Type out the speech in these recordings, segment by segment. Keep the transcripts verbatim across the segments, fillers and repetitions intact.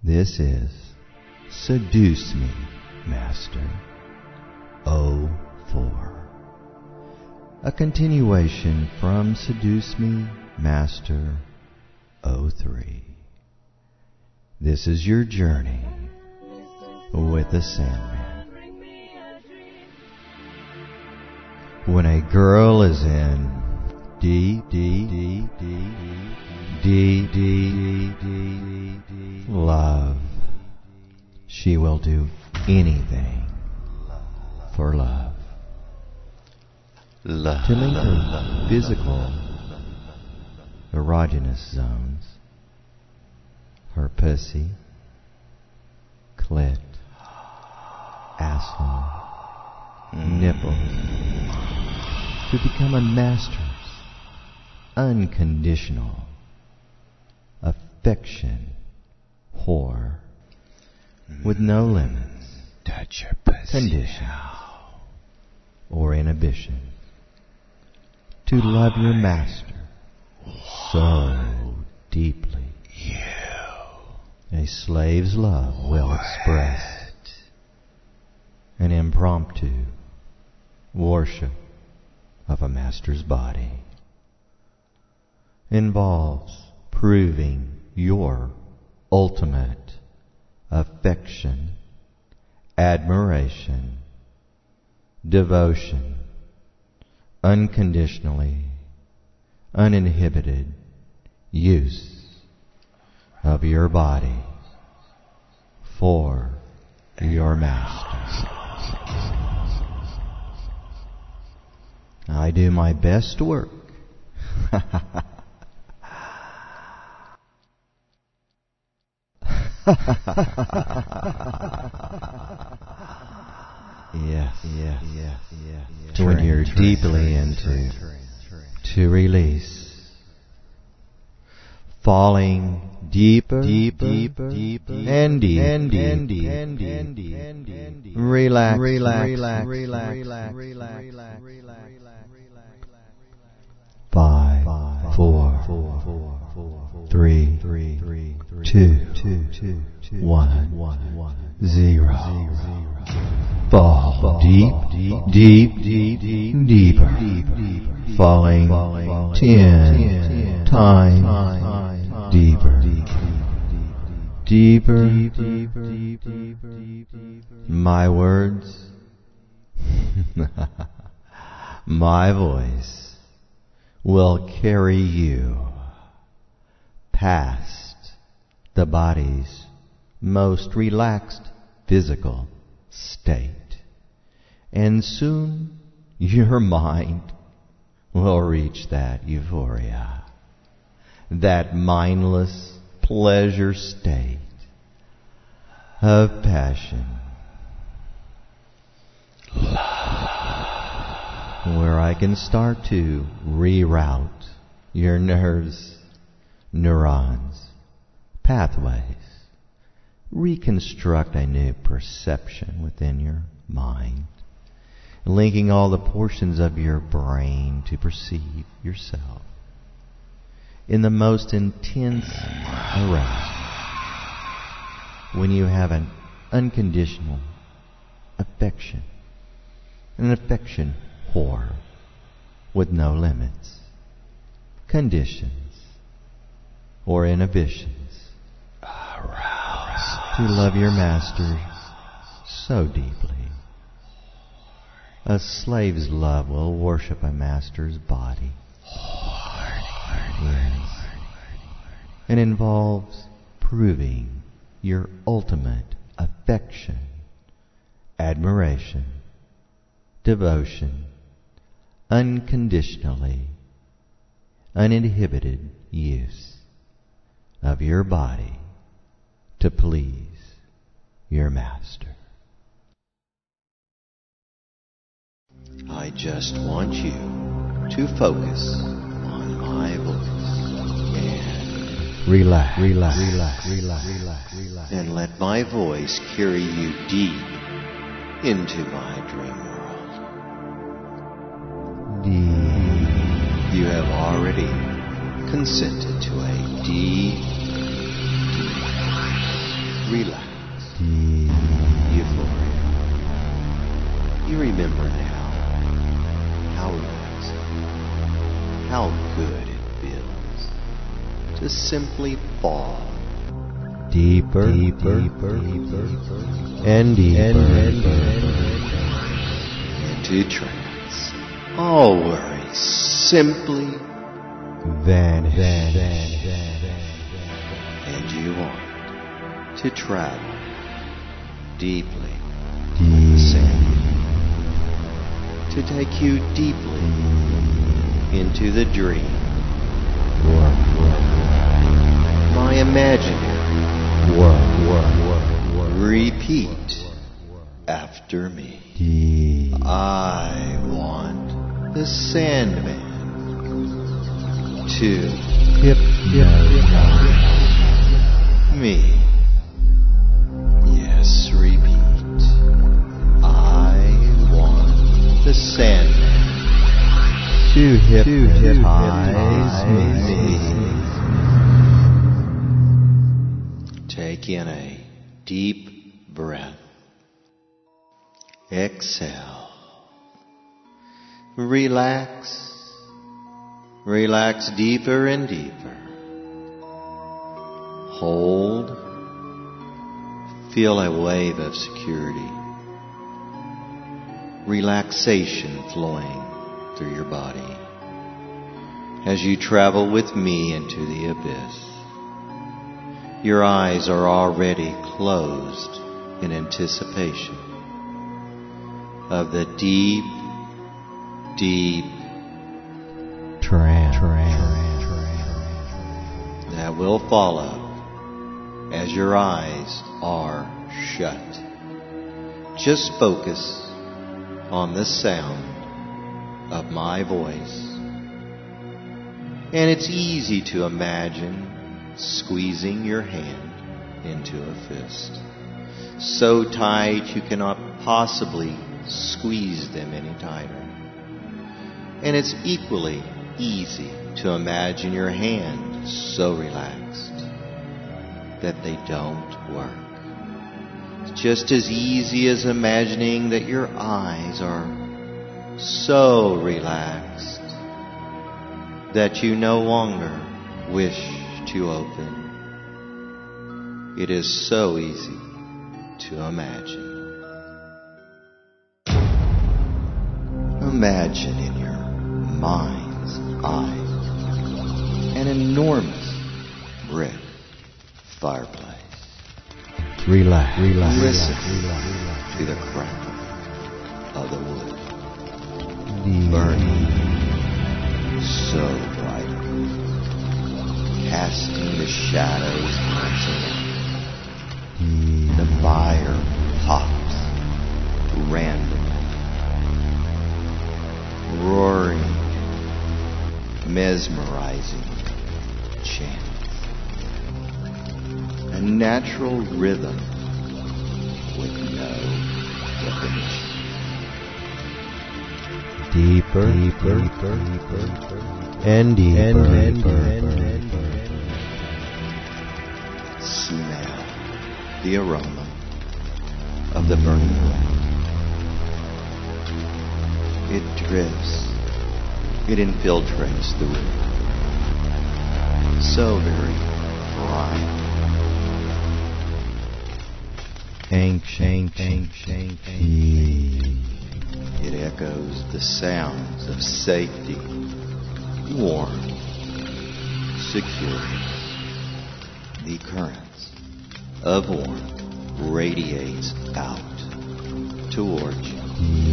This is Seduce Me, Master oh four. A continuation from Seduce Me, Master oh three. This is your journey with the Sandman. When a girl is in deep, deep, deep, deep, deep, deep, deep, deep love, she will do anything for love. Love. To link her physical erogenous zones, her pussy, clit, asshole, mm. nipples, to become a master's unconditional affection whore mm. with no limits, touch your pussy condition, now. Or inhibition. To love your master so deeply. You. A slave's love will express an impromptu worship of a master's body. Involves proving your ultimate affection, admiration, devotion, unconditionally, uninhibited use of your body for your master. I do my best work yes, yes, yes, yes. To adhere deeply into, to release, falling deeper, deeper, deeper, deeper, and deeper, and deeper, and deeper, and deeper, and deeper. Relax, relax, relax, relax, relax, relax, relax, relax. Five, five, four, four, four, four, three, three, three, two, two, two, two, one, one, one, zero. Fall deep, deep, deep, deep, deeper, deeper, falling ten times deeper, deeper, deeper. My words, my voice will carry you past the body's most relaxed physical state. And soon your mind will reach that euphoria, that mindless pleasure state of passion, where I can start to reroute your nerves, neurons, pathways, reconstruct a new perception within your mind, linking all the portions of your brain to perceive yourself in the most intense arousal. When you have an unconditional affection, an affection whore with no limits, conditions, or inhibitions. Arouse. To love your master so deeply. A slave's love will worship a master's body. Yes. It involves proving your ultimate affection, admiration, devotion, unconditionally, uninhibited use of your body to please your master. I just want you to focus on my voice and relax, relax, relax, relax, relax, relax, and let my voice carry you deep into my dream world. Deep. You have already consented to a deep, deep relax. deep, Euphoria. You remember now how relaxing, how good it feels to simply fall deeper, deeper, deeper, and deeper, and, and, into trance. All worries simply vanish, vanish. vanish, vanish. And you want to travel deeply, Deep, Sandy, to take you deeply into the dream, work, work, my imaginary. work, work, work, work. Repeat after me. Deep, I want the Sandman to hypnotize me. Yes, repeat. I want the Sandman to hypnotize me. Take in a deep breath. Exhale. Relax. Relax deeper and deeper. Hold. Feel a wave of security. Relaxation flowing through your body as you travel with me into the abyss. Your eyes are already closed in anticipation of the deep, deep trance that will follow as your eyes are shut. Just focus on the sound of my voice. And it's easy to imagine squeezing your hand into a fist, so tight you cannot possibly squeeze them any tighter. And it's equally easy to imagine your hands so relaxed that they don't work. It's just as easy as imagining that your eyes are so relaxed that you no longer wish to open. It is so easy to imagine. Imagine in your mind's eye an enormous brick fireplace. Relax, relax, Listen relax, to the crackle of the wood deep, burning so brightly, casting the shadows glancing out. deep, The fire pops randomly, roaring, mesmerizing chants. A natural rhythm with no definition. deeper, deeper, deeper, deeper, and deeper, and, and, and, and, Smell the aroma of the burning wood. It drifts, it infiltrates the room. So very bright. ancient, ancient, ancient. It echoes the sounds of safety, warmth, security. The currents of warmth radiates out towards you.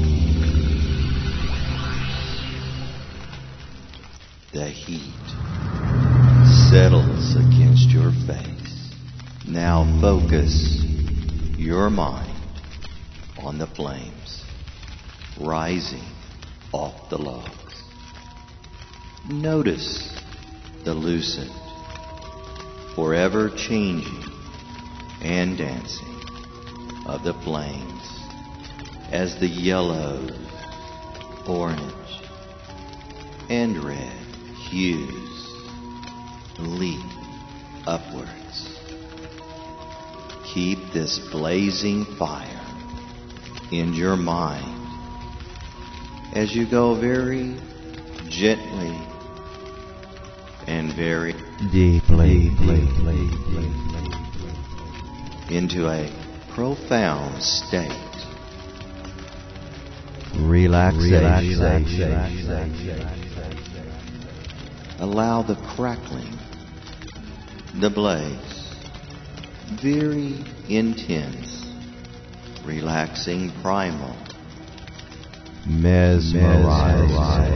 The heat settles against your face. Now focus your mind on the flames rising off the logs. Notice the lucent, forever changing and dancing of the flames as the yellow, orange, and red hues leap upwards. keep this blazing fire in your mind as you go very gently and very deeply, deeply, deeply into a profound state. Relaxation. Allow the crackling, the blaze, very intense, relaxing primal, mesmerizing,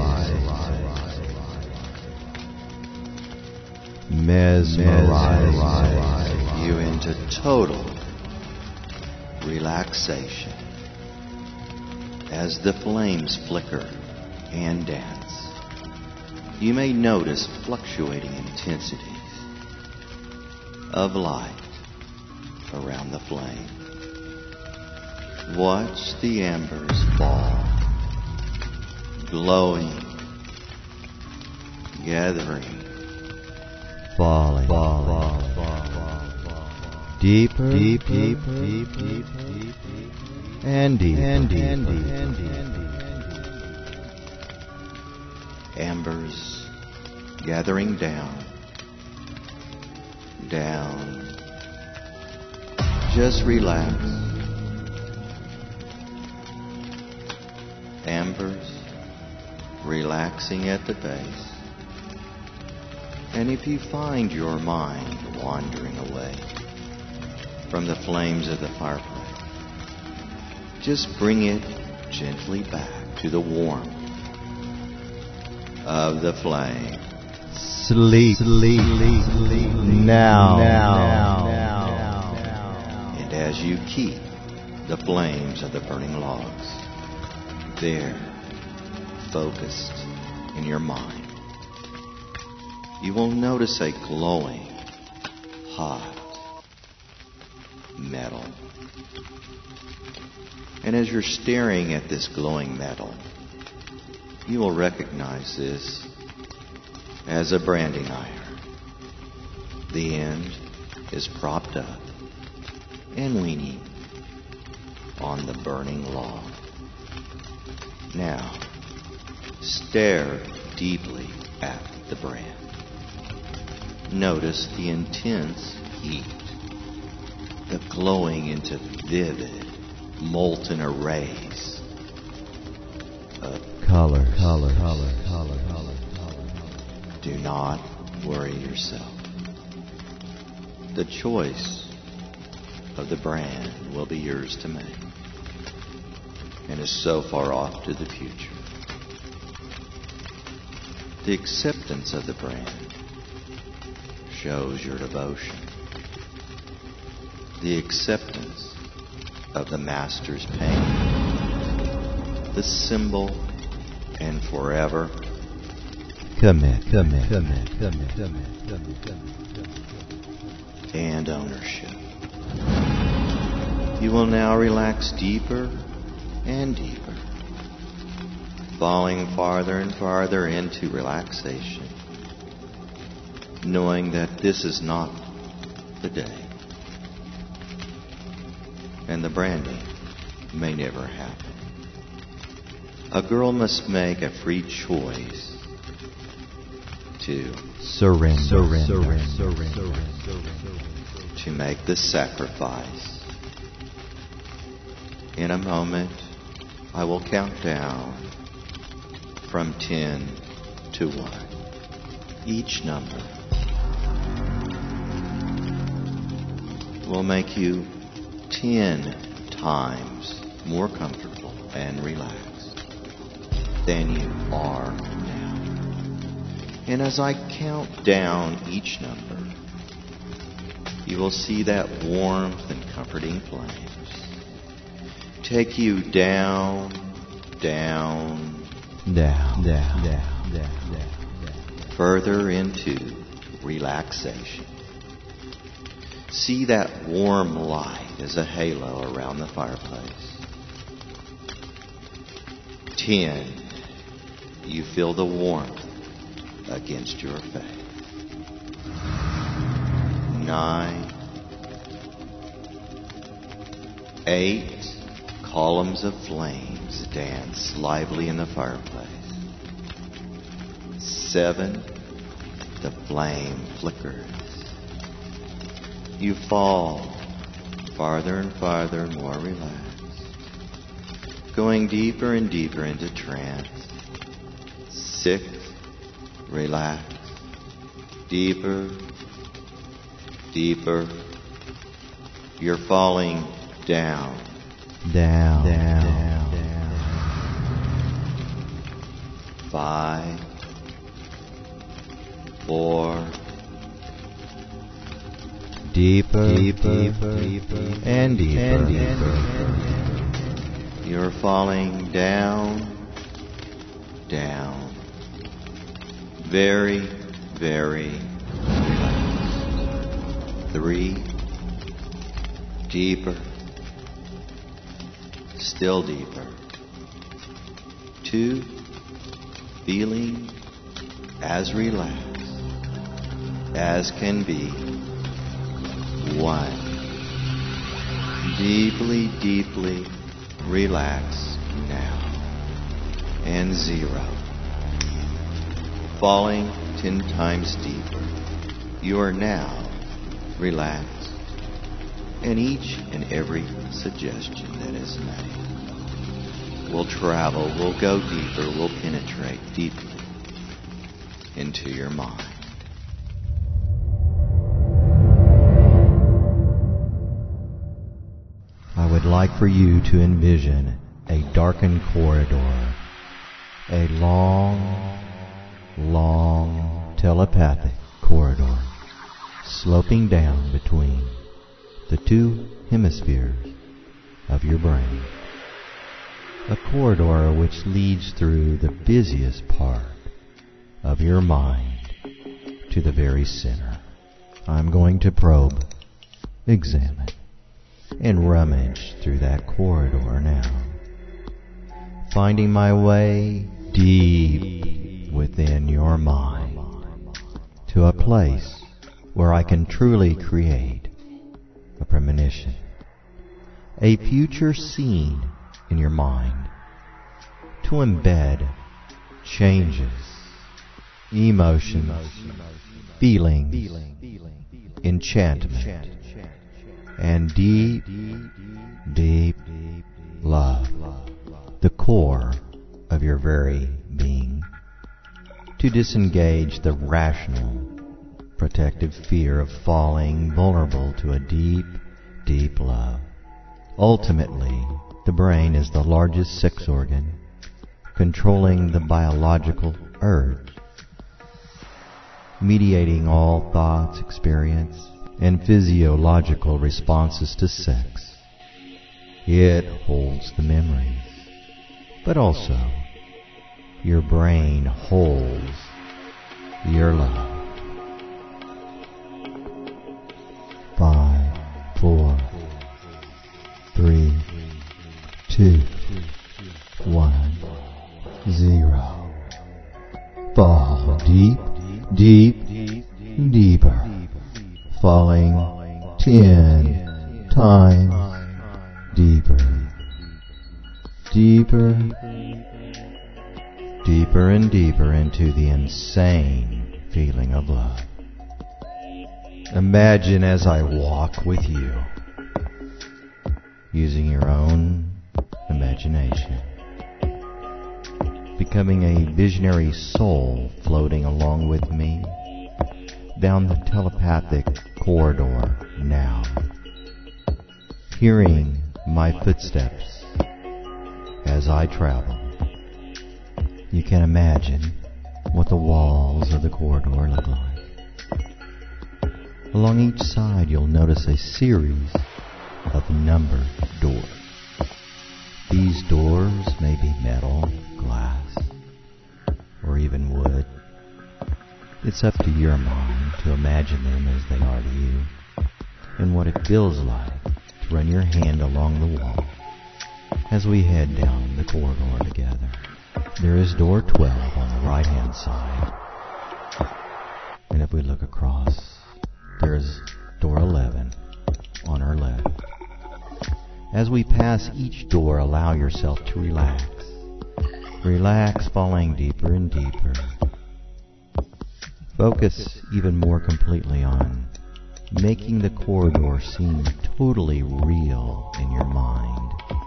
mesmerizing you into total relaxation as the flames flicker and dance. You may notice fluctuating intensities of light around the flame. Watch the embers fall, glowing, gathering, falling, falling, falling, deeper, deeper, deeper, deeper, deeper, and deeper, and deeper, and deeper. Embers gathering down, down. Just relax. Embers relaxing at the base. And if you find your mind wandering away from the flames of the fireplace, just bring it gently back to the warmth of the flame. Sleep, sleep, sleep, now, now, now, and as you keep the flames of the burning logs there, focused in your mind, you will notice a glowing, hot metal. And as you're staring at this glowing metal, you will recognize this as a branding iron. The end is propped up and leaning on the burning log. Now, stare deeply at the brand. Notice the intense heat, the glowing into vivid, molten arrays of color, color, color, color, color, color. Do not worry yourself. The choice of the brand will be yours to make, and is so far off to the future. The acceptance of the brand shows your devotion. The acceptance of the Master's pain, the symbol and forever commit, commit, commit, commit, commit, commit, commit, and ownership. You will now relax deeper and deeper, falling farther and farther into relaxation, knowing that this is not the day, and the branding may never happen. A girl must make a free choice to surrender, surrender, surrender, surrender, to make the sacrifice. In a moment, I will count down from ten to one. Each number will make you ten times more comfortable and relaxed than you are now. And as I count down each number, you will see that warmth and comforting flames take you down, down, down, down, down, down, down, further into relaxation. See that warm light as a halo around the fireplace. Ten, you feel the warmth against your face. Nine, Eight columns of flames dance lively in the fireplace. Seven, the flame flickers. You fall farther and farther, more relaxed, going deeper and deeper into trance. Six, relax, deeper, deeper. You're falling down, down, down, down. Five, four, deeper, deeper, deeper, and deeper, and deeper. You're falling down, down, very, very relaxed. Three, deeper, still deeper. Two, feeling as relaxed as can be. One, deeply, deeply relaxed now. And zero, falling ten times deeper. You are now relaxed, and each and every suggestion that is made will travel, will go deeper, will penetrate deeply into your mind. I would like for you to envision a darkened corridor, a long, long telepathic corridor sloping down between the two hemispheres of your brain. A corridor which leads through the busiest part of your mind to the very center. I'm going to probe, examine, and rummage through that corridor now, finding my way deep within your mind to a place where I can truly create a premonition, a future scene in your mind, to embed changes, emotions, feelings, enchantment, and deep, deep love, the core of your very being, to disengage the rational, protective fear of falling vulnerable to a deep, deep love. Ultimately, the brain is the largest sex organ, controlling the biological urge, mediating all thoughts, experience, and physiological responses to sex. It holds the memories, but also your brain holds your love. Five, four, three, two, one, zero. Fall deep, deep, deeper. Falling ten times deeper. Deeper, deeper and deeper into the insane feeling of love. Imagine as I walk with you, using your own imagination, becoming a visionary soul floating along with me down the telepathic corridor now, hearing my footsteps as I travel. You can imagine what the walls of the corridor look like. Along each side you'll notice a series of numbered doors. These doors may be metal, glass, or even wood. It's up to your mind to imagine them as they are to you, and what it feels like to run your hand along the wall as we head down the corridor together. There is door twelve on the right-hand side, and if we look across, there is door eleven on our left. As we pass each door, allow yourself to relax. Relax, falling deeper and deeper. Focus even more completely on making the corridor seem totally real in your mind.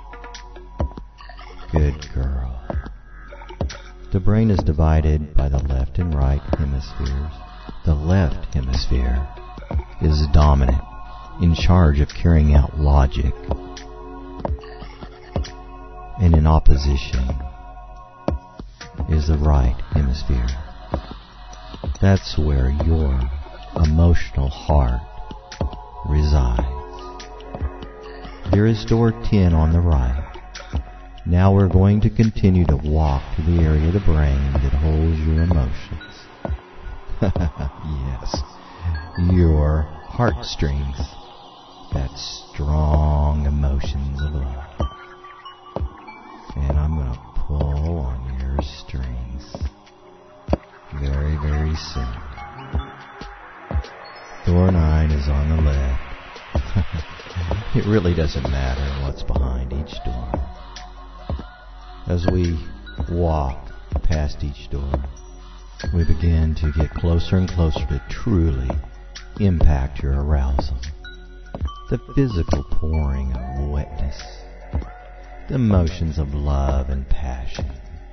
Good girl. The brain is divided by the left and right hemispheres. The left hemisphere is dominant, in charge of carrying out logic. And in opposition is the right hemisphere. That's where your emotional heart resides. There is door ten on the right. Now we're going to continue to walk to the area of the brain that holds your emotions. Yes, your heartstrings, that strong emotions of love. And I'm going to pull on your strings very, very soon. Door nine is on the left. It really doesn't matter what's behind each door. As we walk past each door, we begin to get closer and closer to truly impact your arousal. The physical pouring of wetness, the emotions of love and passion.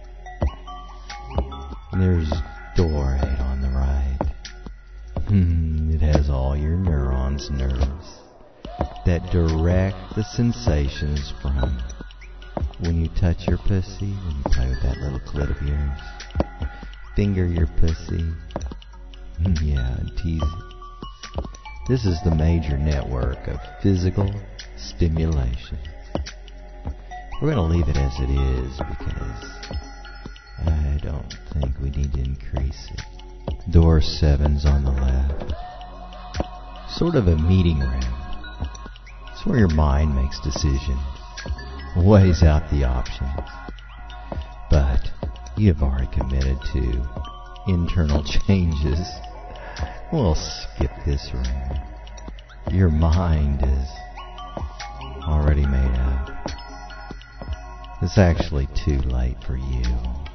And there's door eight on the right. It has all your neurons, nerves that direct the sensations from when you touch your pussy, when you play with that little clit of yours, finger your pussy, yeah, and tease it. This is the major network of physical stimulation. We're going to leave it as it is because I don't think we need to increase it. Door seven's on the left. Sort of a meeting room. It's where your mind makes decisions, weighs out the options. But you've already committed to internal changes. We'll skip this room. Your mind is already made up. It's actually too late for you.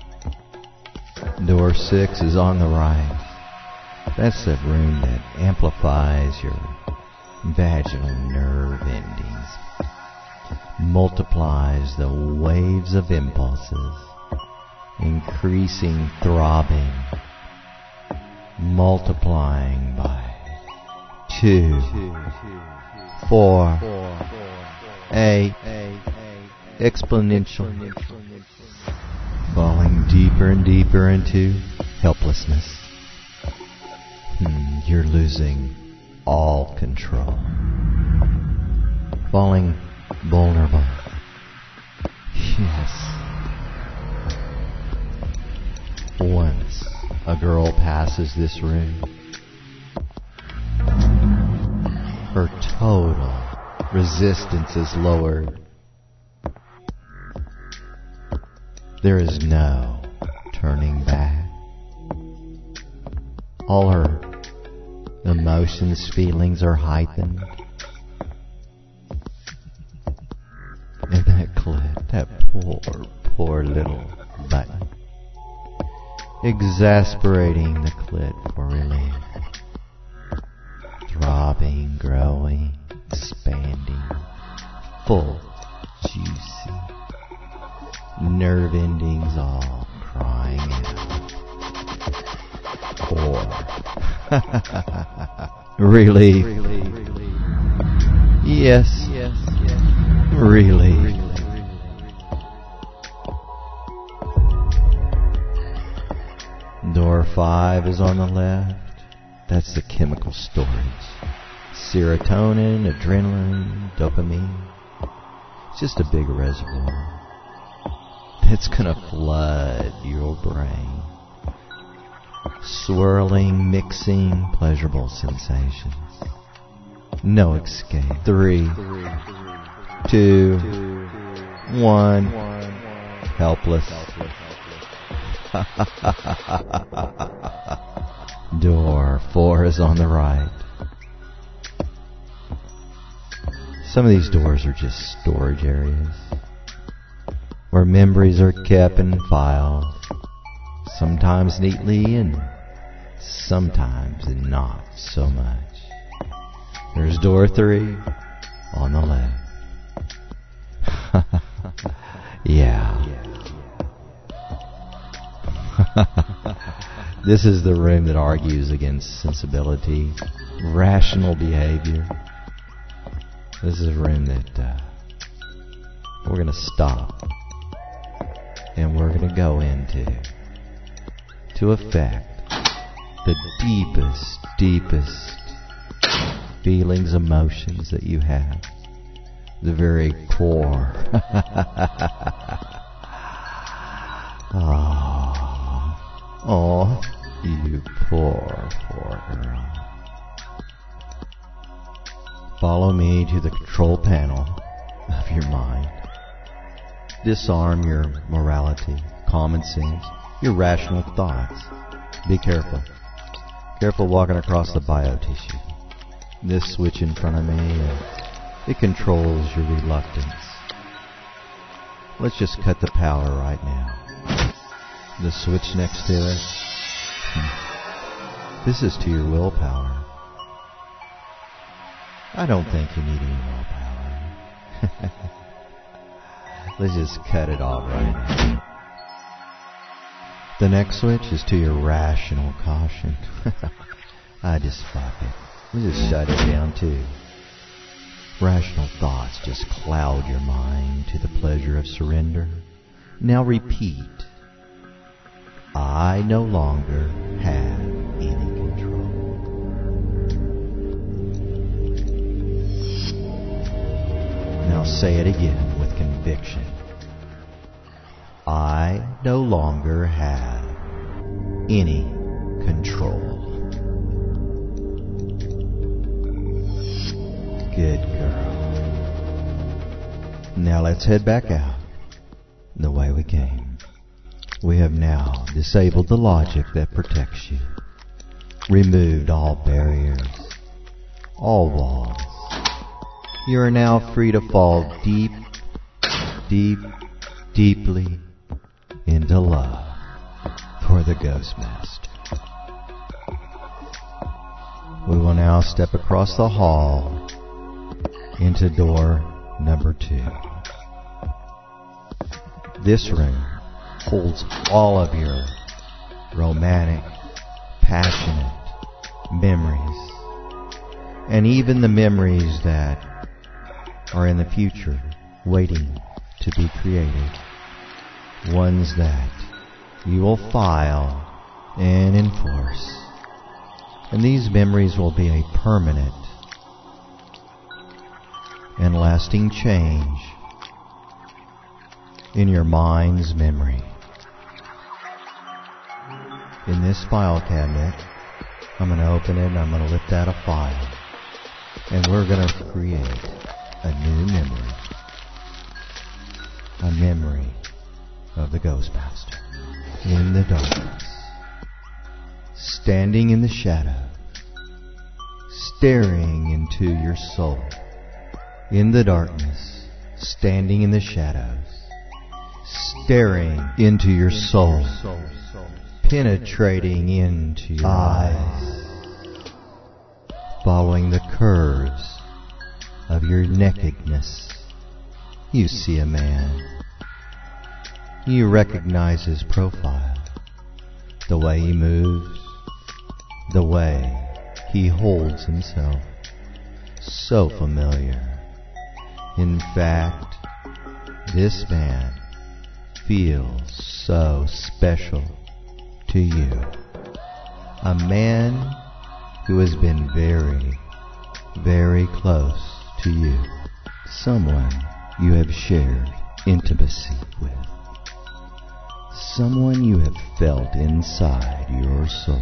Door six is on the right. That's the room that amplifies your vaginal nerve endings, multiplies the waves of impulses, increasing throbbing, multiplying by two, four, eight, exponential, falling deeper and deeper into helplessness. Hmm, you're losing all control, falling vulnerable. Yes. Once a girl passes this room, her total resistance is lowered. There is no turning back. All her emotions, feelings are heightened. And that clit, that poor, poor little button, exasperating the clit for relief. Throbbing, growing, expanding, full, juicy, nerve endings all crying out. Or relief. Yes, yes, yes. Relief. Door five is on the left. That's the chemical storage. Serotonin, adrenaline, dopamine. It's just a big reservoir that's gonna flood your brain. Swirling, mixing, pleasurable sensations. No escape. Three, two, one. Helpless. Door four is on the right. Some of these doors are just storage areas where memories are kept and filed, sometimes neatly and sometimes not so much. There's door three on the left. Yeah. This is the room that argues against sensibility, rational behavior. This is a room that uh, we're going to stop and we're going to go into to affect the deepest, deepest feelings, emotions that you have. The very core. Oh, oh, you poor, poor girl. Follow me to the control panel of your mind. Disarm your morality, common sense, your rational thoughts. Be careful. Careful walking across the biotissue. This switch in front of me, uh, it controls your reluctance. Let's just cut the power right now. The switch next to it, hmm. This is to your willpower. I don't think you need any willpower. Let's just cut it off right now. The next switch is to your rational caution. I just fuck it. Let's just shut it down too. Rational thoughts just cloud your mind to the pleasure of surrender. Now repeat. I no longer have any control. Now say it again with conviction. I no longer have any control. Good girl. Now let's head back out the way we came. We have now disabled the logic that protects you, removed all barriers, all walls. You are now free to fall deep, deep, deeply into love for the Ghost Master. We will now step across the hall into door number two. This room holds all of your romantic, passionate memories, and even the memories that are in the future waiting to be created, ones that you will file and enforce. And these memories will be a permanent and lasting change in your mind's memory. In this file cabinet, I'm going to open it and I'm going to lift out a file, and we're going to create a new memory. A memory of the Ghost Master. In the darkness, standing in the shadow, staring into your soul. In the darkness, standing in the shadows, staring into your soul, penetrating into your eyes, following the curves of your nakedness. You see a man. You recognize his profile, the way he moves, the way he holds himself. So familiar. In fact, this man feels so special to you. A man who has been very, very close to you. Someone you have shared intimacy with. Someone you have felt inside your soul.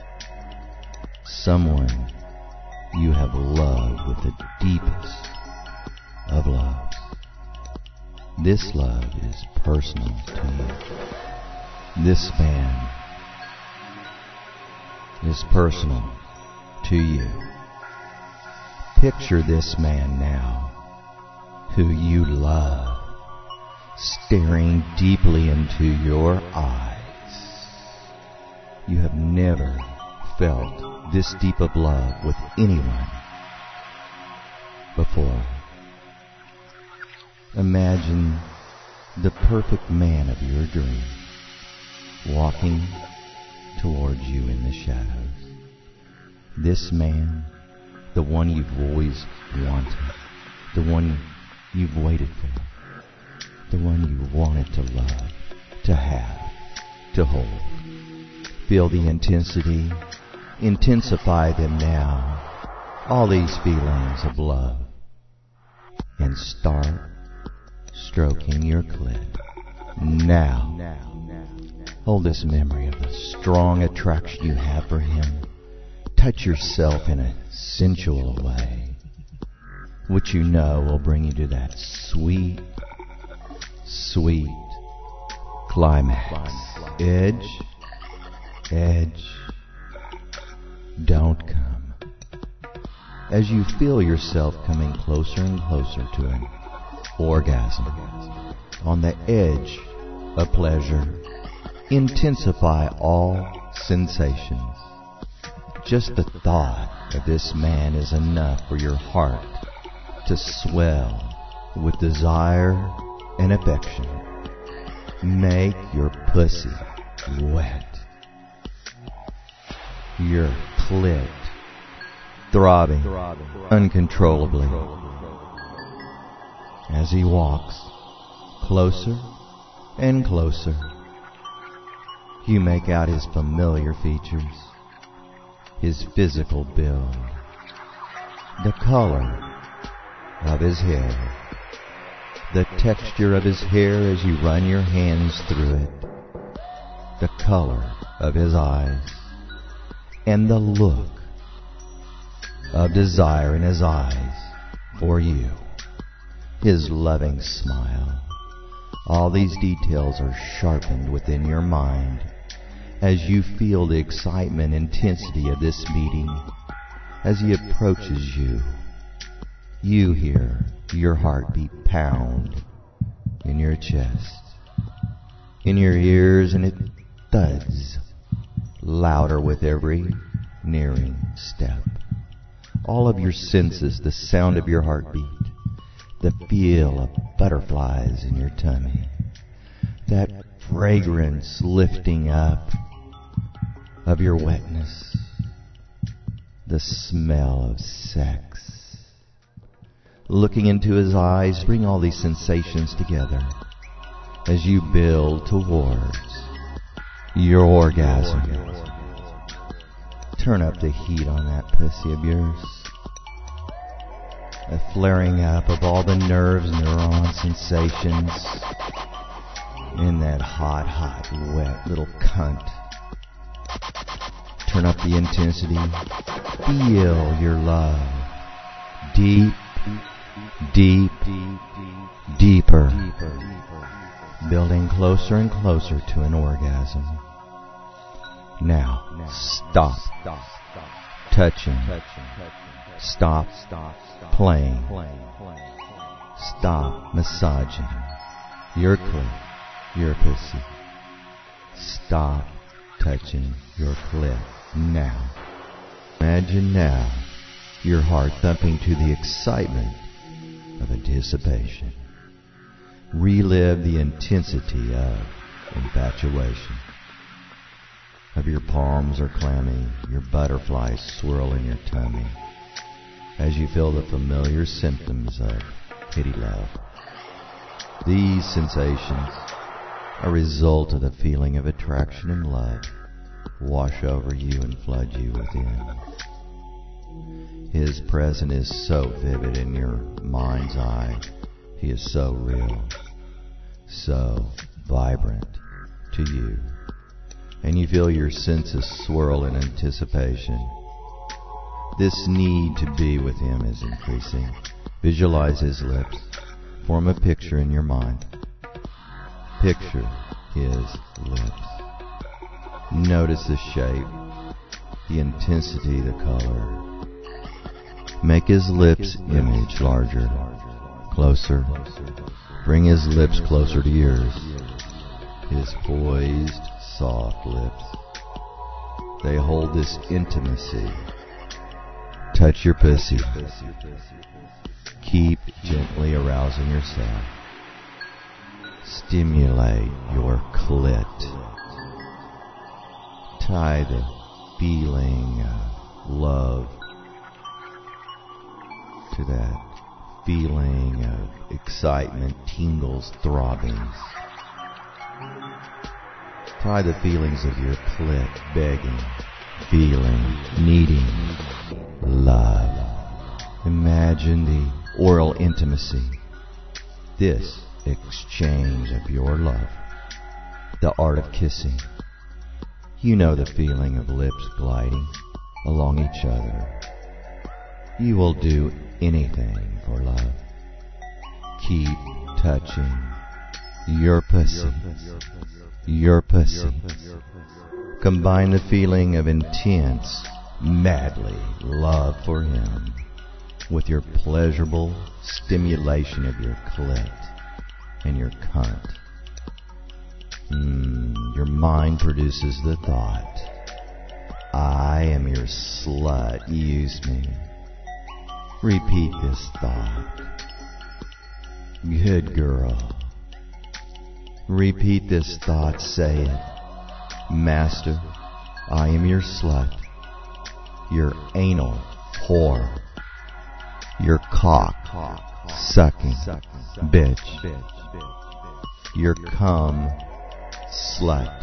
Someone you have loved with the deepest of loves. This love is personal to you. This man is personal to you. Picture this man now who you love, staring deeply into your eyes. You have never felt this deep of love with anyone before. Imagine the perfect man of your dream walking towards you in the shadows. This man, the one you've always wanted, the one you've waited for, the one you wanted to love, to have, to hold. Feel the intensity, intensify them now, all these feelings of love, and start stroking your clit. Now, hold this memory of the strong attraction you have for him. Touch yourself in a sensual way, which you know will bring you to that sweet, sweet climax. Edge, edge, don't come. As you feel yourself coming closer and closer to an orgasm, on the edge of pleasure, intensify all sensations. Just the thought of this man is enough for your heart to swell with desire and affection. Make your pussy wet, your clit throbbing uncontrollably. As he walks closer and closer, you make out his familiar features, his physical build, the color of his hair, the texture of his hair as you run your hands through it, the color of his eyes, and the look of desire in his eyes for you, his loving smile. All these details are sharpened within your mind as you feel the excitement and intensity of this meeting. As he approaches you, you hear your heartbeat pound in your chest, in your ears, and it thuds louder with every nearing step. All of your senses, the sound of your heartbeat, the feel of butterflies in your tummy, that fragrance lifting up of your wetness, the smell of sex. Looking into his eyes, bring all these sensations together as you build towards your orgasm. Turn up the heat on that pussy of yours. A flaring up of all the nerves, neurons, sensations in that hot, hot, wet little cunt. Turn up the intensity. Feel your love. Deep, deep, deeper. Building closer and closer to an orgasm. Now, stop touching. Stop playing. Stop massaging your clit, your pussy. Stop touching your clit now. Imagine now your heart thumping to the excitement of anticipation. Relive the intensity of infatuation. Of your palms are clammy, your butterflies swirl in your tummy as you feel the familiar symptoms of kitty love. These sensations are a result of the feeling of attraction and love wash over you and flood you within. His presence is so vivid in your mind's eye. He is so real, so vibrant to you. And you feel your senses swirl in anticipation. This need to be with him is increasing. Visualize his lips. Form a picture in your mind. Picture his lips. Notice the shape, the intensity, the color. Make his lips image larger. Closer. Bring his lips closer to yours. His poised, soft lips. They hold this intimacy. Touch your pussy. Keep gently arousing yourself. Stimulate your clit. Tie the feeling of love to that feeling of excitement, tingles, throbbings. Tie the feelings of your clit, begging, feeling, needing love. Imagine the oral intimacy, this exchange of your love, the art of kissing. You know the feeling of lips gliding along each other. You will do anything for love. Keep touching your pussy, your pussy. Combine the feeling of intense, madly love for him with your pleasurable stimulation of your clit and your cunt. Mm, your mind produces the thought, I am your slut, use me. Repeat this thought. Good girl. Repeat this thought, say it. Master, I am your slut, your anal whore, your cock sucking bitch, your cum slut.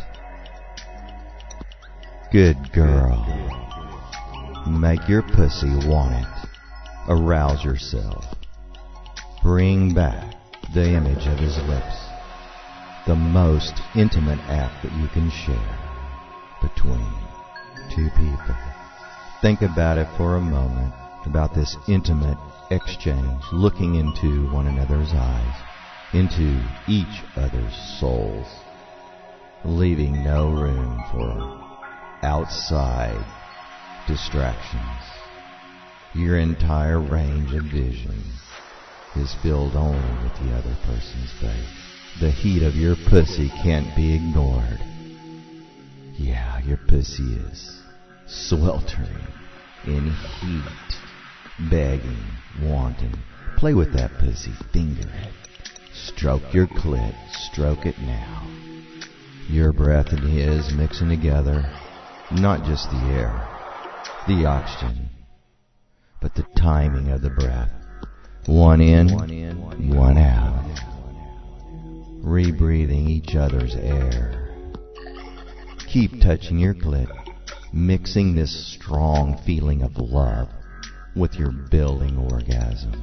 Good girl. Make your pussy want it. Arouse yourself. Bring back the image of his lips, the most intimate act that you can share between two people. Think about it for a moment, about this intimate exchange, looking into one another's eyes, into each other's souls, leaving no room for outside distractions. Your entire range of vision is filled only with the other person's face. The heat of your pussy can't be ignored. Yeah, your pussy is sweltering in heat, begging, wanting. Play with that pussy, finger it. Stroke your clit, stroke it now. Your breath and his mixing together, not just the air, the oxygen, but the timing of the breath. One in, one out. Rebreathing each other's air. Keep touching your clit, mixing this strong feeling of love with your building orgasm.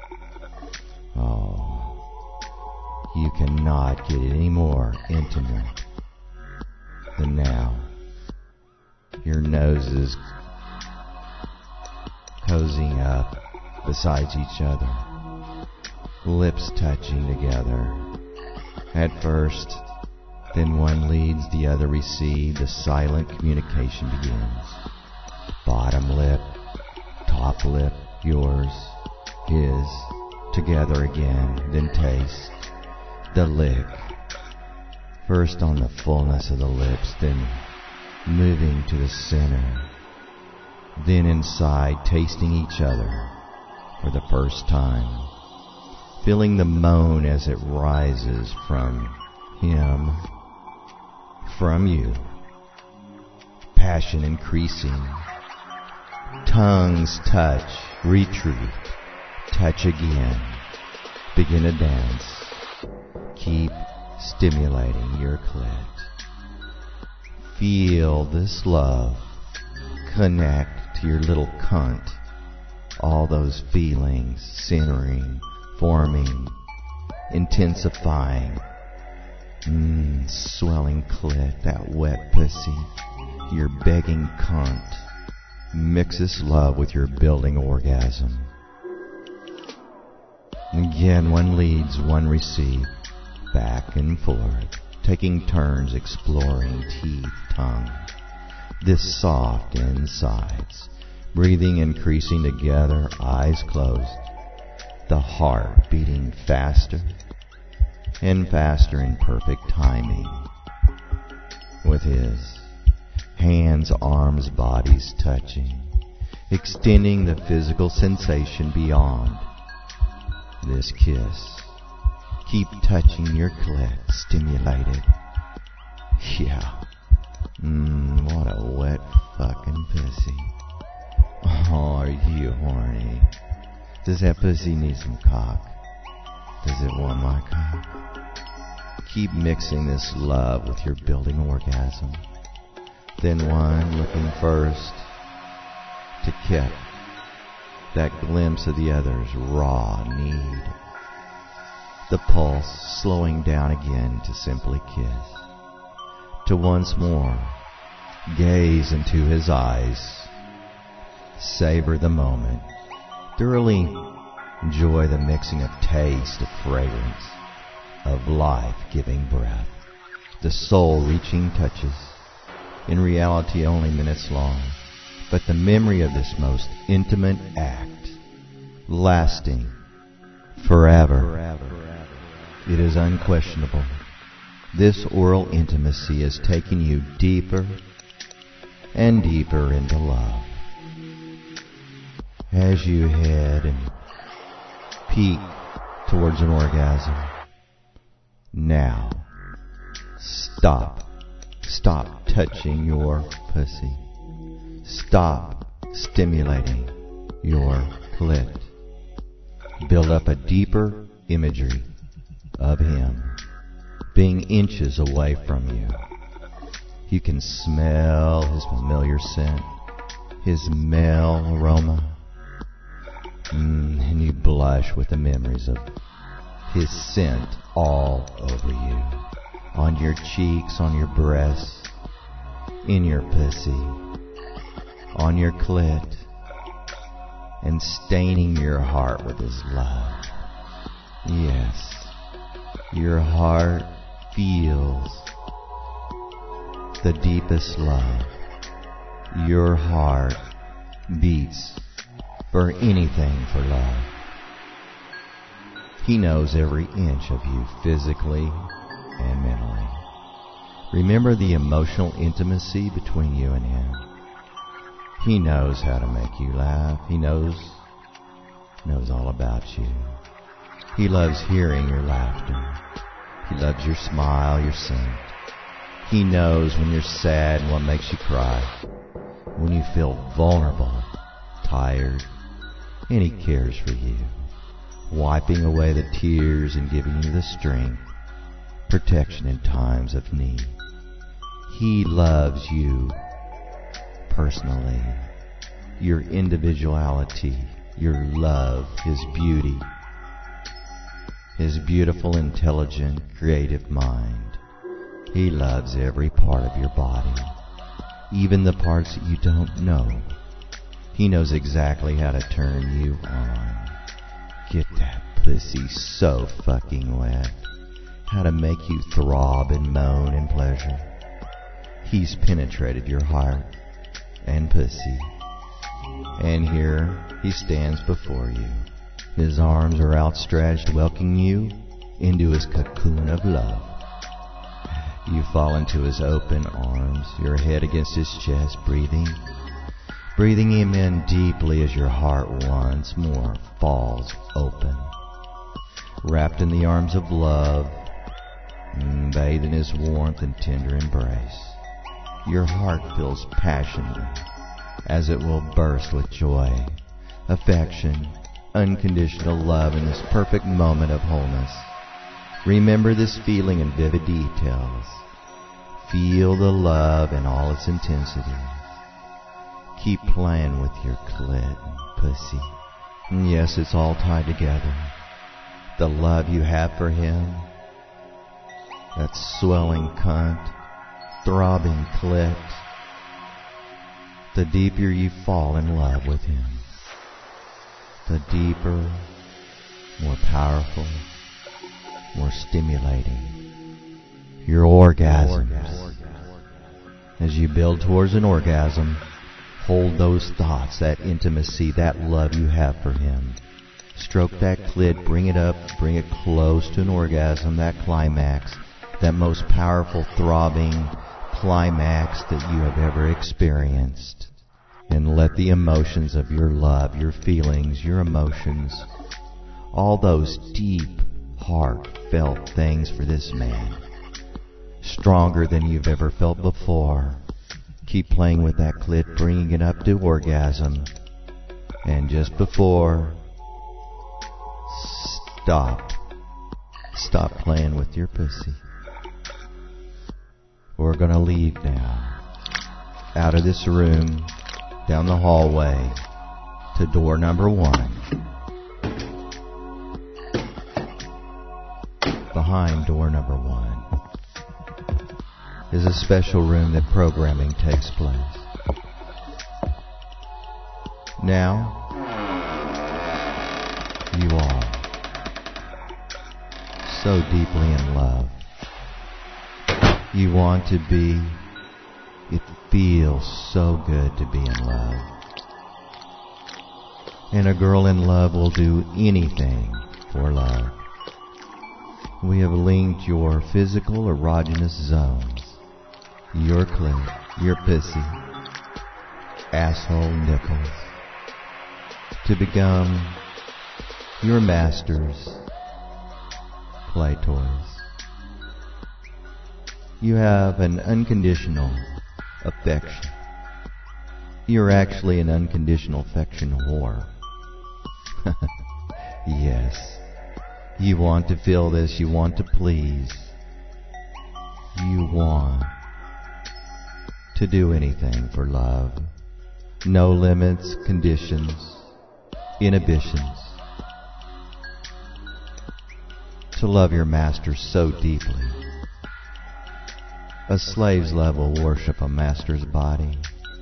Oh, you cannot get any more intimate than now. Your noses cozying up beside each other, lips touching together. At first, then one leads, the other receives. The silent communication begins. Bottom lip, top lip, yours, his, together again, then taste. The lick. First on the fullness of the lips, then moving to the center. Then inside, tasting each other for the first time. Feeling the moan as it rises from him, from you. Passion increasing. Tongues touch, retreat, touch again. Begin to dance. Keep stimulating your clit. Feel this love connect to your little cunt. All those feelings centering, forming, intensifying. Mmm, swelling clit, that wet pussy, your begging cunt. Mix this love with your building orgasm. Again, one leads, one receives, back and forth, taking turns exploring teeth, tongue. This soft insides, breathing increasing together, eyes closed. the heart beating faster and faster in perfect timing, with his hands, arms, bodies touching, extending the physical sensation beyond this kiss. Keep touching your clit, stimulated. Yeah. Mmm, what a wet fucking pussy. Oh, are you horny? Does that pussy need some cock? Does it want my cock? Keep mixing this love with your building orgasm. Then one looking first to kick that glimpse of the other's raw need. The pulse slowing down again to simply kiss. To once more gaze into his eyes. Savor the moment. Thoroughly enjoy the mixing of taste, of fragrance, of life-giving breath. The soul-reaching touches, in reality only minutes long, but the memory of this most intimate act, lasting forever. It is unquestionable. This oral intimacy is taking you deeper and deeper into love. As you head and peak towards an orgasm, now stop. Stop touching your pussy. Stop stimulating your clit. Build up a deeper imagery of him being inches away from you. You can smell his familiar scent, his male aroma, mm, and you blush with the memories of his scent all over you, on your cheeks, on your breasts, in your pussy, on your clit, and staining your heart with his love. Yes, your heart feels the deepest love. Your heart beats for anything for love. He knows every inch of you physically and mentally. Remember the emotional intimacy between you and him. He knows how to make you laugh. He knows knows all about you. He loves hearing your laughter. He loves your smile, your scent. He knows when you're sad and what makes you cry, when you feel vulnerable, tired, and he cares for you, wiping away the tears and giving you the strength, protection in times of need. He loves you personally, your individuality, your love, his beauty, his beautiful, intelligent, creative mind. He loves every part of your body, even the parts that you don't know. He knows exactly how to turn you on. Get that pussy so fucking wet. How to make you throb and moan in pleasure. He's penetrated your heart and pussy. And here he stands before you. His arms are outstretched, welcoming you into his cocoon of love. You fall into his open arms, your head against his chest, breathing, breathing him in deeply as your heart once more falls open. Wrapped in the arms of love, bathed in his warmth and tender embrace, your heart feels passionately as it will burst with joy, affection, unconditional love in this perfect moment of wholeness. Remember this feeling in vivid details. Feel the love in all its intensity. Keep playing with your clit and pussy. And yes, it's all tied together. The love you have for him, that swelling cunt, throbbing clit, the deeper you fall in love with him, the deeper, more powerful, more stimulating your orgasms. As you build towards an orgasm, hold those thoughts, that intimacy, that love you have for him, Stroke that clit, bring it up, bring it close to an orgasm, that climax, that most powerful throbbing climax that you have ever experienced. And let the emotions of your love, your feelings, your emotions, all those deep, heartfelt things for this man, stronger than you've ever felt before. Keep playing with that clit, bringing it up to orgasm. And just before, stop. Stop playing with your pussy. We're going to leave now. Out of this room, down the hallway, to door number one. Behind door number one is a special room that programming takes place. Now, you are so deeply in love. You want to be. It feels so good to be in love. And a girl in love will do anything for love. We have linked your physical erogenous zones, your clit, your pussy, asshole, nipples, to become your master's play toys. You have an unconditional affection. You're actually an unconditional affection whore. Yes. You want to feel this. You want to please. You want to do anything for love. No limits, conditions, inhibitions. To love your master so deeply. A slave's love will worship a master's body.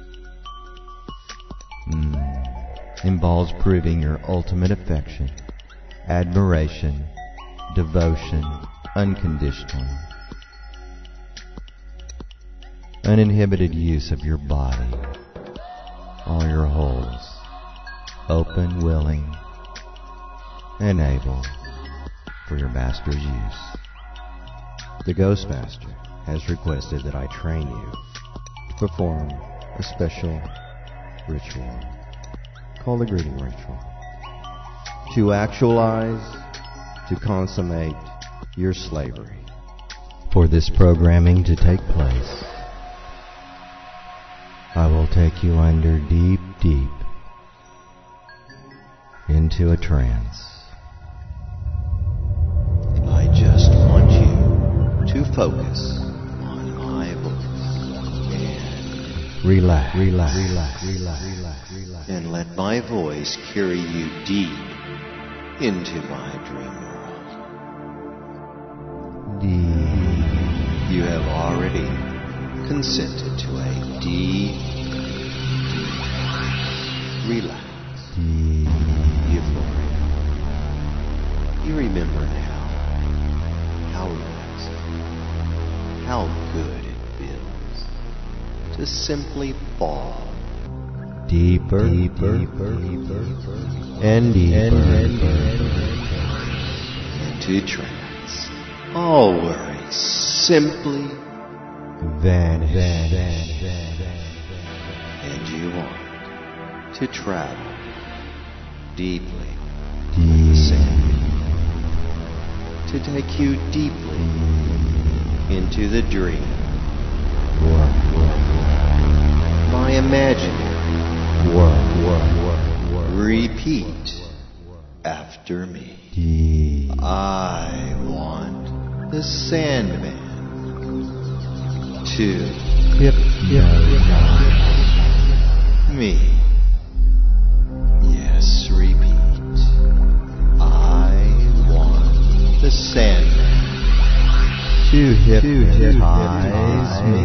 Mm. Involves proving your ultimate affection, admiration, devotion, unconditionally. Uninhibited use of your body, all your holes, open, willing, and able for your master's use. The Ghost Master has requested that I train you to perform a special ritual called the Greeting Ritual, to actualize, to consummate your slavery. For this programming to take place, I will take you under deep, deep into a trance. I just want you to focus on my voice and relax, relax, relax, relax, relax, relax, and let my voice carry you deep into my dream world. Deep. You have already consented to a deep, deep, relaxed Deep. euphoria. You remember now how relaxing, how good it feels to simply fall Deeper, deeper, deeper, deeper, and deeper, and deeper into trance. All worries simply vanish, vanish, and you want to travel deeply deep, to take you deeply into the dream. Work, work, My imaginary work, work, work, work. Repeat after me. Deep. I want the Sandman to hypnotize me. Yes, repeat. I want the Sandman to hypnotize me.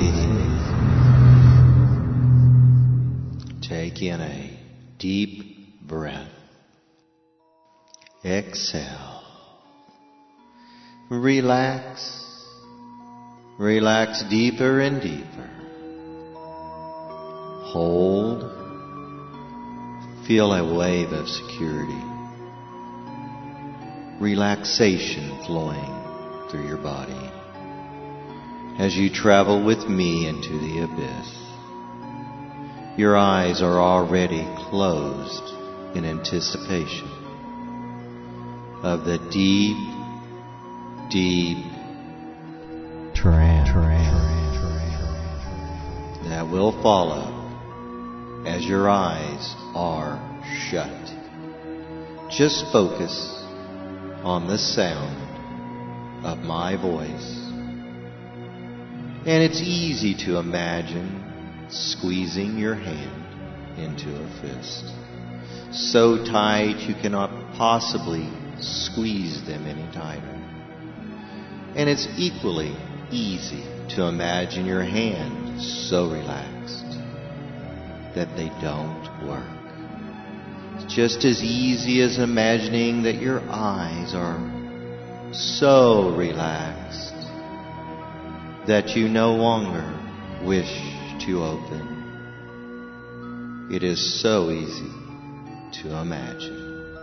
Take in a deep breath. Exhale. Relax. Relax deeper and deeper. Hold. Feel a wave of security relaxation flowing through your body as you travel with me into the abyss. Your eyes are already closed in anticipation of the deep, deep trance that will follow as your eyes are shut. Just focus on the sound of my voice. And it's easy to imagine squeezing your hand into a fist, so tight you cannot possibly squeeze them any tighter. And it's equally easy to imagine your hands so relaxed that they don't work. It's just as easy as imagining that your eyes are so relaxed that you no longer wish to open. It is so easy to imagine.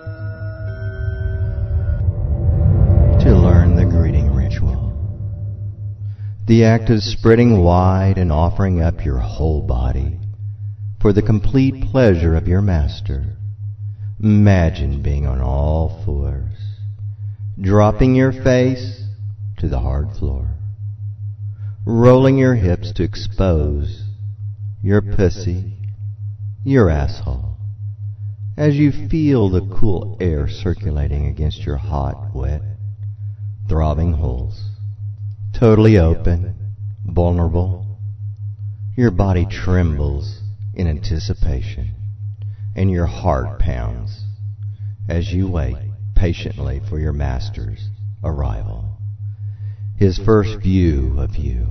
To learn the greeting ritual, the act of spreading wide and offering up your whole body for the complete pleasure of your master. Imagine being on all fours, dropping your face to the hard floor, rolling your hips to expose your pussy, your asshole, as you feel the cool air circulating against your hot, wet, throbbing holes. Totally open, vulnerable, your body trembles in anticipation, and your heart pounds as you wait patiently for your master's arrival. His first view of you.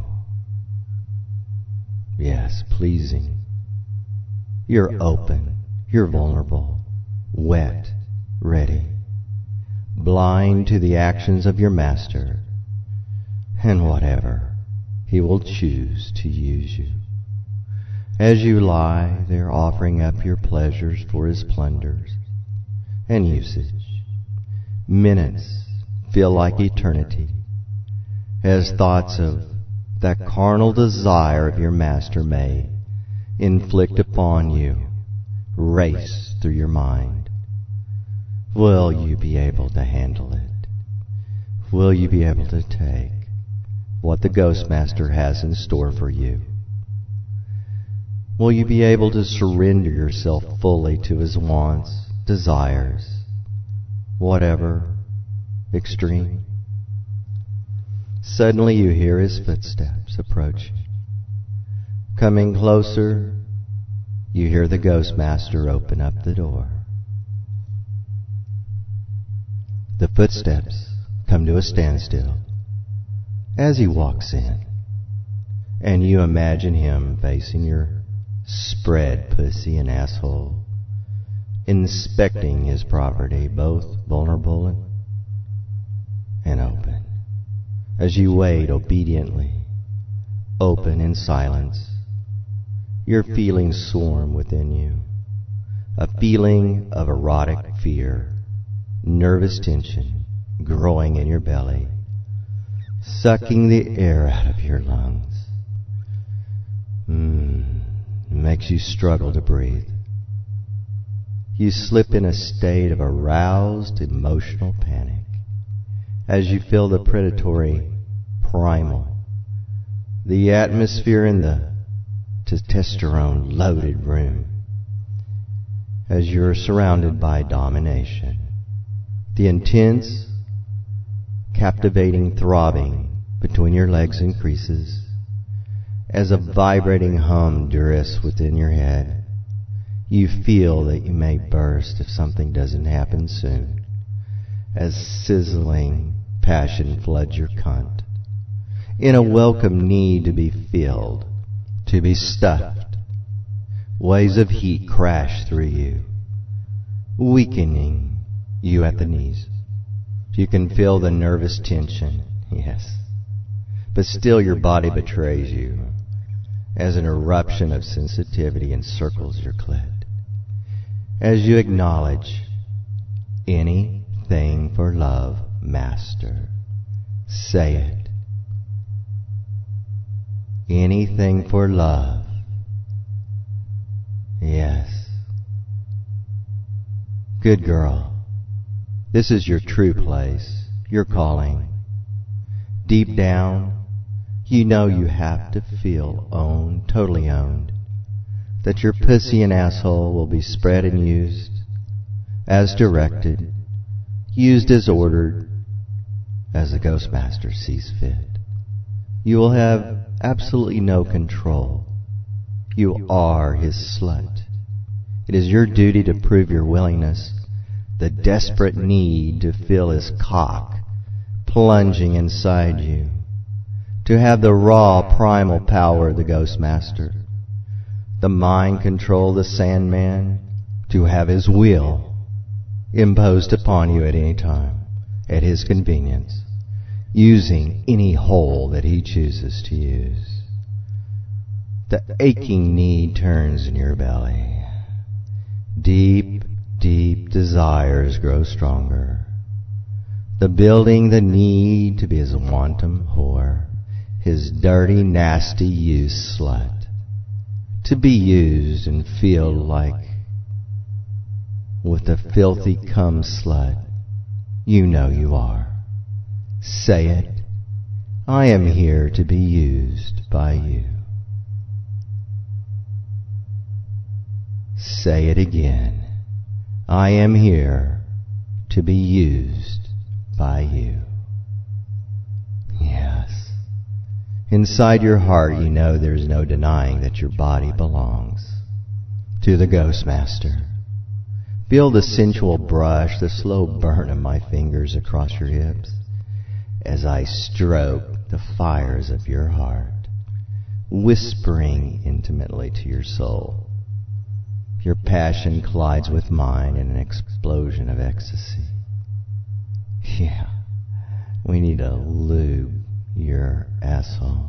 Yes, pleasing. You're open, you're vulnerable, wet, ready, blind to the actions of your master, and whatever he will choose to use you. As you lie there offering up your pleasures for his plunders and usage, minutes feel like eternity as thoughts of that carnal desire of your master may inflict upon you race through your mind. Will you be able to handle it? Will you be able to take what the Ghost Master has in store for you? Will you be able to surrender yourself fully to his wants, desires, whatever, extreme? Suddenly you hear his footsteps approaching. Coming closer, you hear the Ghost Master open up the door. The footsteps come to a standstill as he walks in, and you imagine him facing your spread pussy and asshole, inspecting his property, both vulnerable and, and open. As you wait obediently, open in silence, your feelings swarm within you. A feeling of erotic fear, nervous tension growing in your belly, sucking the air out of your lungs. Mmm. Makes you struggle to breathe. You slip in a state of aroused emotional panic as you feel the predatory primal, the atmosphere in the testosterone-loaded room, as you're surrounded by domination. The intense, captivating throbbing between your legs increases as a vibrating hum drifts within your head. You feel that you may burst if something doesn't happen soon, as sizzling passion floods your cunt, in a welcome need to be filled, to be stuffed. Waves of heat crash through you, weakening you at the knees. You can feel the nervous tension, yes, but still your body betrays you as an eruption of sensitivity encircles your clit. As you acknowledge anything Anything for love, Master. Say it. Anything for love. Yes. Good girl. This is your true place, your calling. Deep down, you know you have to feel owned, totally owned. That your pussy and asshole will be spread and used as directed, used as ordered, as the Ghostmaster sees fit. You will have absolutely no control. You are his slut. It is your duty to prove your willingness, the desperate need to feel his cock plunging inside you, to have the raw primal power of the Ghostmaster, the mind control of the Sandman, to have his will imposed upon you at any time, at his convenience, using any hole that he chooses to use. The aching need turns in your belly. Deep, deep desires grow stronger. The building the need to be his wanton whore, his dirty, nasty use slut. To be used and feel like with the filthy cum slut, you know you are. Say it. I am here to be used by you. Say it again. I am here to be used by you. Yes. Inside your heart you know there's no denying that your body belongs to the Ghostmaster. Feel the sensual brush, the slow burn of my fingers across your hips as I stroke the fires of your heart, whispering intimately to your soul. Your passion collides with mine in an explosion of ecstasy. Yeah, we need to lube your asshole.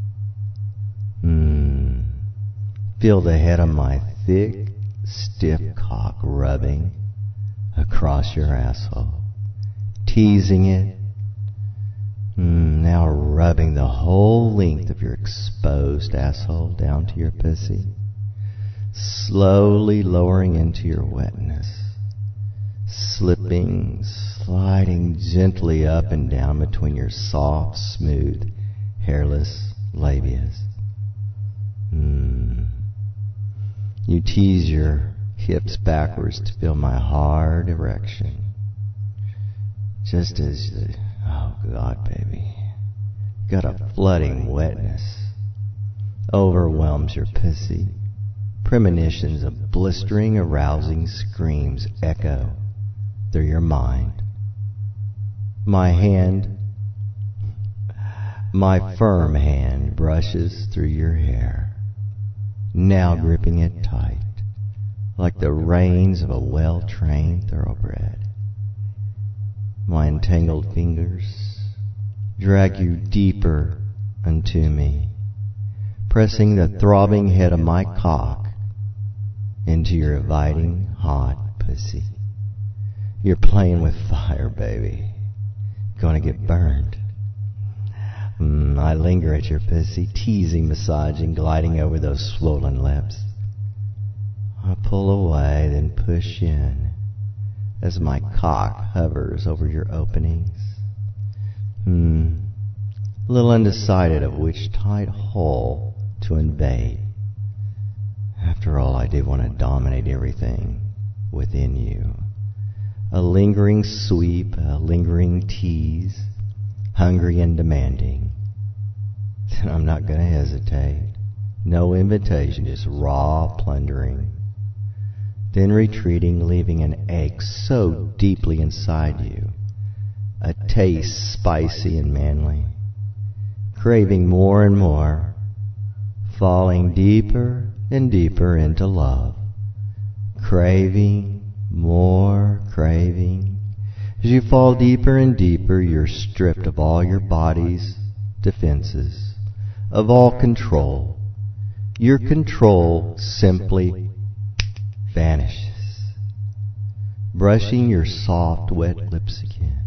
Mmm. Feel the head of my thick, stiff cock rubbing across your asshole, teasing it. Mm, now rubbing the whole length of your exposed asshole down to your pussy, slowly lowering into your wetness, slipping, sliding gently up and down between your soft, smooth, hairless labias. Mm. You tease your hips backwards to feel my hard erection. Just as, the, oh God, baby, got a flooding wetness, overwhelms your pussy. Premonitions of blistering, arousing screams echo through your mind. My hand, my firm hand brushes through your hair, now gripping it tight, like the reins of a well-trained thoroughbred. My entangled fingers drag you deeper unto me, pressing the throbbing head of my cock into your inviting, hot pussy. You're playing with fire, baby. Gonna get burned. Mm, I linger at your pussy, teasing, massaging, gliding over those swollen lips. I pull away, then push in as my cock hovers over your openings. Hmm. A little undecided of which tight hole to invade. After all, I did want to dominate everything within you. A lingering sweep, a lingering tease, hungry and demanding. And I'm not going to hesitate. No invitation, just raw plundering. Then retreating, leaving an ache so deeply inside you, a taste spicy and manly, craving more and more, falling deeper and deeper into love, craving, more craving. As you fall deeper and deeper, you're stripped of all your body's defenses, of all control. Your control simply vanishes. brushing your soft, wet lips again.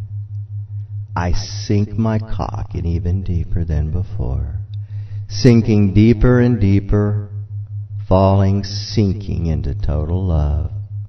I sink my cock in even deeper than before, sinking deeper and deeper, falling, sinking into total love,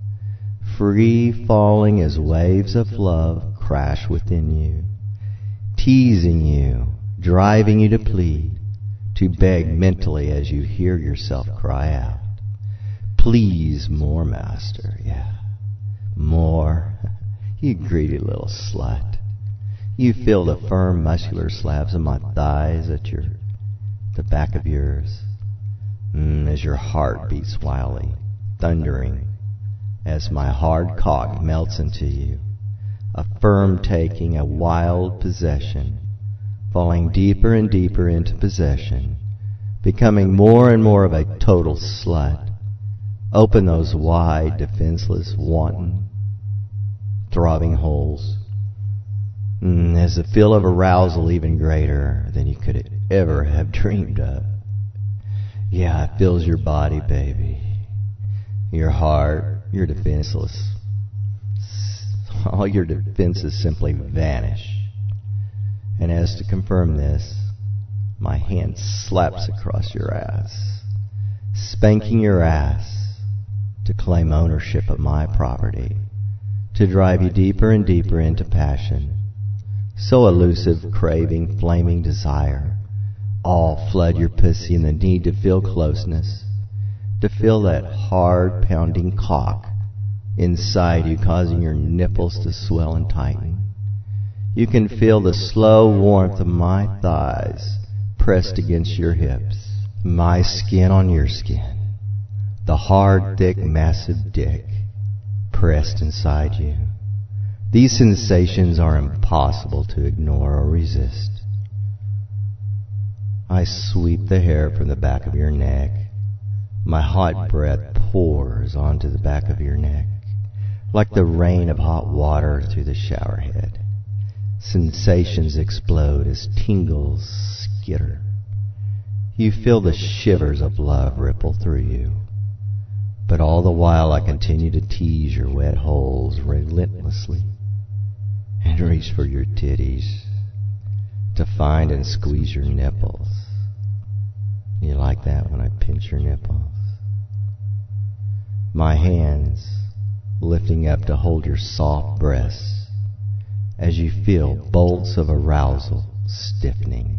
free falling as waves of love crash within you, teasing you, driving you to plead, to beg mentally as you hear yourself cry out, please more, master, yeah, more, you greedy little slut. You feel the firm muscular slabs of my thighs at your, the back of yours, mm, as your heart beats wildly, thundering, as my hard cock melts into you, a firm taking, a wild possession, falling deeper and deeper into possession, becoming more and more of a total slut. Open those wide, defenseless, wanton, throbbing holes, mm, as the feel of arousal even greater than you could ever have dreamed of. Yeah, it fills your body, baby, your heart, your defenseless. All your defenses simply vanish. And as to confirm this, my hand slaps across your ass, spanking your ass to claim ownership of my property, to drive you deeper and deeper into passion. So elusive, craving, flaming desire, all flood your pussy in the need to feel closeness, to feel that hard pounding cock inside you, causing your nipples to swell and tighten. You can feel the slow warmth of my thighs pressed against your hips, my skin on your skin, the hard, thick, massive dick pressed inside you. These sensations are impossible to ignore or resist. I sweep the hair from the back of your neck. My hot breath pours onto the back of your neck, like the rain of hot water through the shower head. Sensations explode as tingles skitter. You feel the shivers of love ripple through you. But all the while I continue to tease your wet holes relentlessly and reach for your titties to find and squeeze your nipples. You like that when I pinch your nipples? My hands lifting up to hold your soft breasts as you feel bolts of arousal stiffening.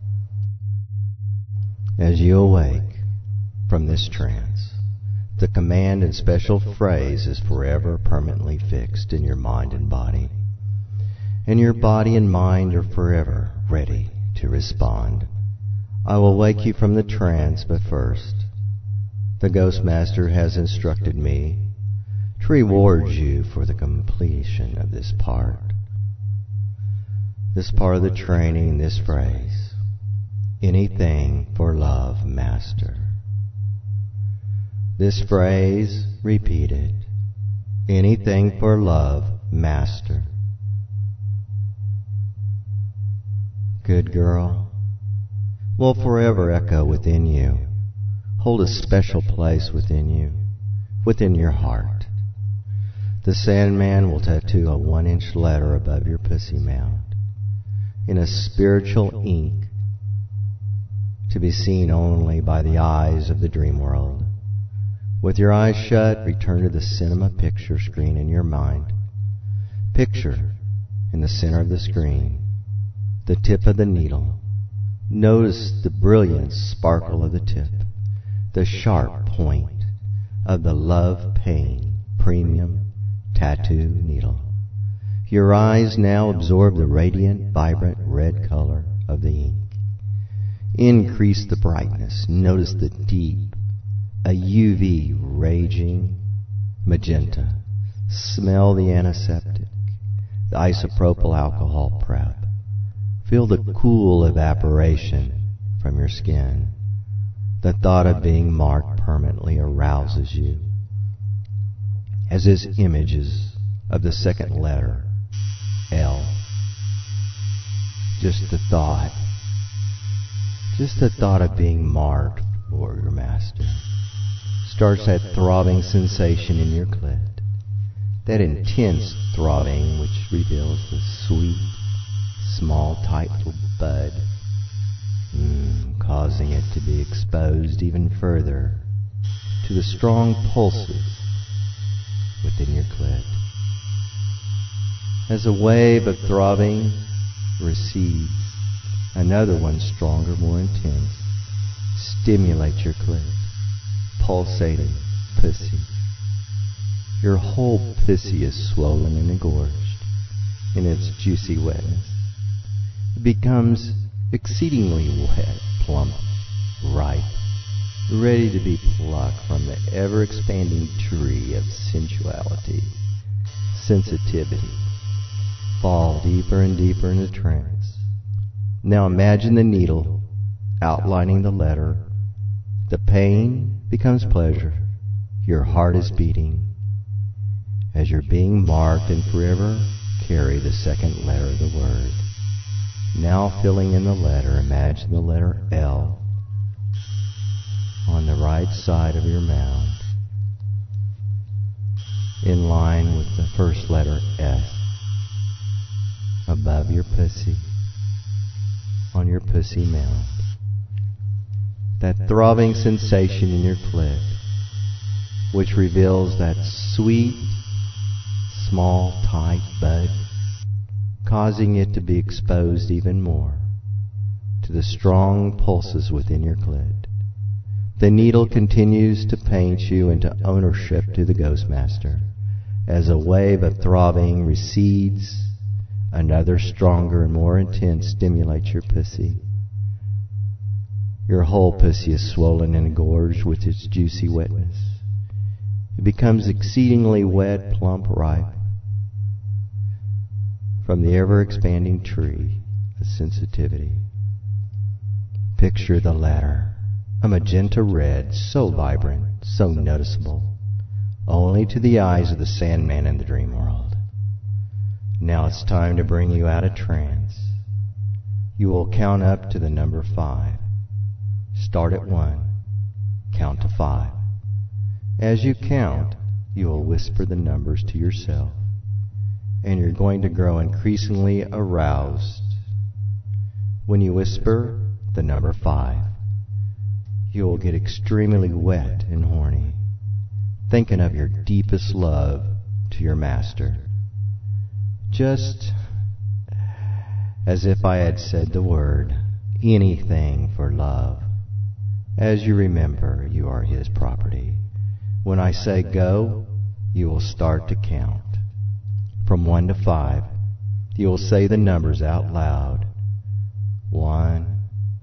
As you awake from this trance, the command and special phrase is forever permanently fixed in your mind and body, and your body and mind are forever ready to respond. I will wake you from the trance, but first, the Ghost Master has instructed me to reward you for the completion of this part. This part of the training, this phrase, anything for love, Master. This phrase, repeated, anything for love, Master. Good girl. Will forever echo within you, hold a special place within you, within your heart. The Sandman will tattoo a one-inch letter above your pussy mound in a spiritual ink to be seen only by the eyes of the dream world. With your eyes shut, return to the cinema picture screen in your mind. Picture in the center of the screen the tip of the needle. Notice the brilliant sparkle of the tip, the sharp point of the Love Pain Premium Tattoo Needle. Your eyes now absorb the radiant, vibrant red color of the ink. Increase the brightness. Notice the deep, a U V raging magenta. Smell the antiseptic, the isopropyl alcohol prep. Feel the cool evaporation from your skin. The thought of being marked permanently arouses you, as is images of the second letter, L. Just the thought, just the thought of being marked for your master starts that throbbing sensation in your clit. that intense throbbing which reveals the sweet, small, tight little bud, mm, causing it to be exposed even further to the strong pulses within your clit. As a wave of throbbing recedes, another one stronger, more intense, stimulates your clit, pulsating pussy. Your whole pussy is swollen and engorged in its juicy wetness. It becomes exceedingly wet, plump, ripe, ready to be plucked from the ever-expanding tree of sensuality, sensitivity. Fall deeper and deeper into trance. Now imagine the needle outlining the letter. The pain becomes pleasure. Your heart is beating as you're being marked and forever carry the second letter of the word. Now filling in the letter, imagine the letter L on the right side of your mound, in line with the first letter S, above your pussy, on your pussy mound. That throbbing sensation in your clit, which reveals that sweet, small, tight bud, causing it to be exposed even more to the strong pulses within your clit. The needle continues to paint you into ownership to the Ghostmaster. As a wave of throbbing recedes, another stronger and more intense stimulates your pussy. Your whole pussy is swollen and engorged with its juicy wetness. It becomes exceedingly wet, plump, ripe from the ever-expanding tree of sensitivity. Picture the latter, a magenta red, so vibrant, so noticeable, only to the eyes of the Sandman in the dream world. Now it's time to bring you out of trance. You will count up to the number five. Start at one. Count to five. As you count, you will whisper the numbers to yourself, and you're going to grow increasingly aroused. When you whisper the number five, you will get extremely wet and horny, thinking of your deepest love to your master. Just as if I had said the word, anything for love. As you remember, you are his property. When I say go, you will start to count. From one to five, you will say the numbers out loud. One,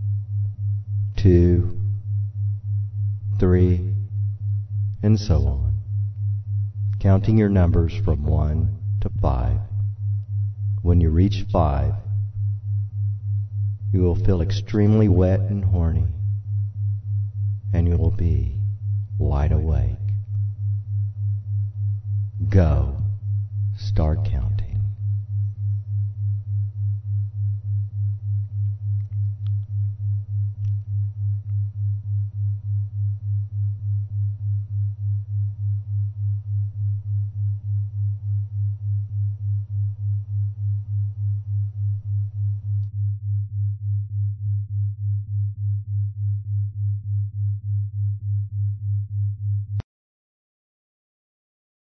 two, three, and so on. Counting your numbers from one to five. When you reach five, you will feel extremely wet and horny, and you will be wide awake. Go. Start counting.